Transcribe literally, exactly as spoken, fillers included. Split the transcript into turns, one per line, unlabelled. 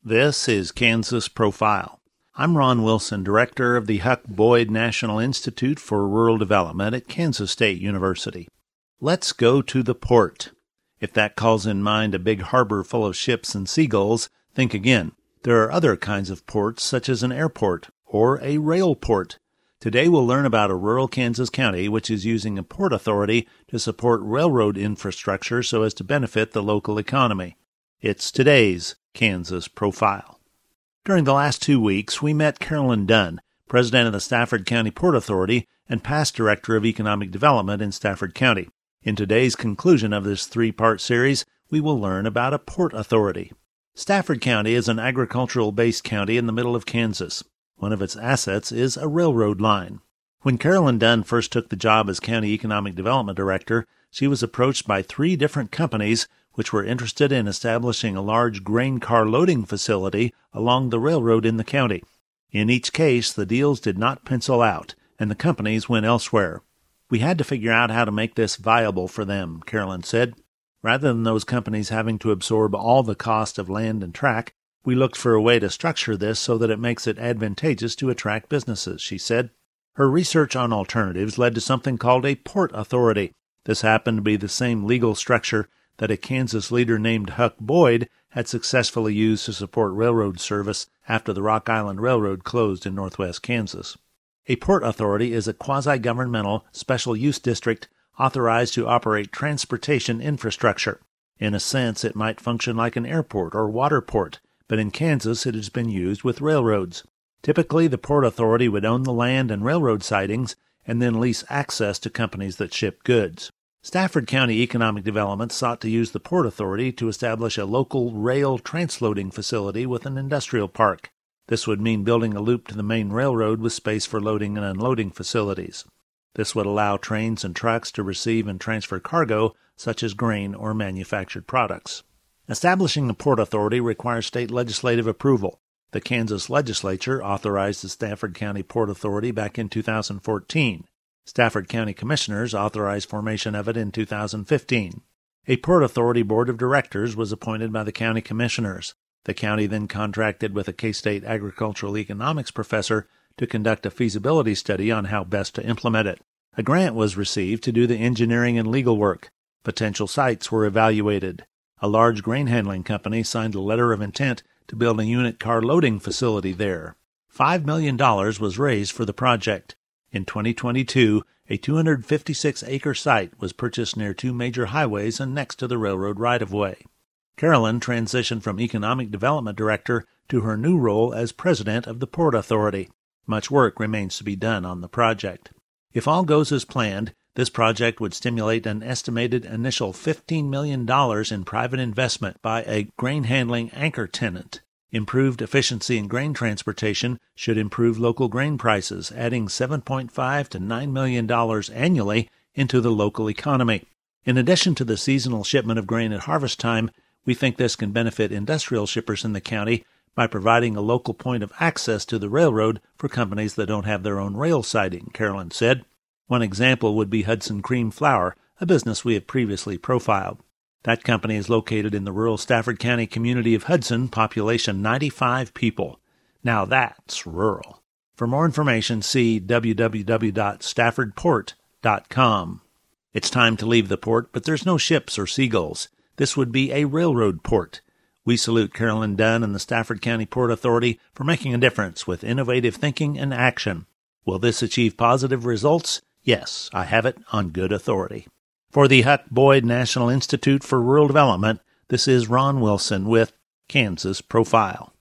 This is Kansas Profile. I'm Ron Wilson, director of the Huck Boyd National Institute for Rural Development at Kansas State University. Let's go to the port. If that calls in mind a big harbor full of ships and seagulls, think again. There are other kinds of ports, such as an airport or a rail port. Today we'll learn about a rural Kansas county which is using a port authority to support railroad infrastructure so as to benefit the local economy. It's today's Kansas Profile. During the last two weeks, we met Carolyn Dunn, president of the Stafford County Port Authority and past director of economic development in Stafford County. In today's conclusion of this three-part series, we will learn about a port authority. Stafford County is an agricultural-based county in the middle of Kansas. One of its assets is a railroad line. When Carolyn Dunn first took the job as County Economic Development Director, she was approached by three different companies which were interested in establishing a large grain car loading facility along the railroad in the county. In each case, the deals did not pencil out, and the companies went elsewhere. We had to figure out how to make this viable for them, Carolyn said. Rather than those companies having to absorb all the cost of land and track, we looked for a way to structure this so that it makes it advantageous to attract businesses, she said. Her research on alternatives led to something called a port authority. This happened to be the same legal structure that a Kansas leader named Huck Boyd had successfully used to support railroad service after the Rock Island Railroad closed in northwest Kansas. A port authority is a quasi-governmental special use district authorized to operate transportation infrastructure. In a sense, it might function like an airport or water port, but in Kansas it has been used with railroads. Typically, the port authority would own the land and railroad sidings and then lease access to companies that ship goods. Stafford County Economic Development sought to use the Port Authority to establish a local rail transloading facility with an industrial park. This would mean building a loop to the main railroad with space for loading and unloading facilities. This would allow trains and trucks to receive and transfer cargo, such as grain or manufactured products. Establishing a Port Authority requires state legislative approval. The Kansas legislature authorized the Stafford County Port Authority back in two thousand fourteen. Stafford County Commissioners authorized formation of it in two thousand fifteen. A Port Authority Board of Directors was appointed by the county commissioners. The county then contracted with a K-State agricultural economics professor to conduct a feasibility study on how best to implement it. A grant was received to do the engineering and legal work. Potential sites were evaluated. A large grain handling company signed a letter of intent to build a unit car loading facility there. Five million dollars was raised for the project. In twenty twenty-two, a two hundred fifty-six acre site was purchased near two major highways and next to the railroad right-of-way. Carolyn transitioned from Economic Development Director to her new role as President of the Port Authority. Much work remains to be done on the project. If all goes as planned, this project would stimulate an estimated initial fifteen million dollars in private investment by a grain handling anchor tenant. Improved efficiency in grain transportation should improve local grain prices, adding seven point five to nine million dollars annually into the local economy. In addition to the seasonal shipment of grain at harvest time, we think this can benefit industrial shippers in the county by providing a local point of access to the railroad for companies that don't have their own rail siding, Carolyn said. One example would be Hudson Cream Flour, a business we have previously profiled. That company is located in the rural Stafford County community of Hudson, population ninety-five people. Now that's rural. For more information, see w w w dot stafford port dot com. It's time to leave the port, but there's no ships or seagulls. This would be a railroad port. We salute Carolyn Dunn and the Stafford County Port Authority for making a difference with innovative thinking and action. Will this achieve positive results? Yes, I have it on good authority. For the Huck Boyd National Institute for Rural Development, this is Ron Wilson with Kansas Profile.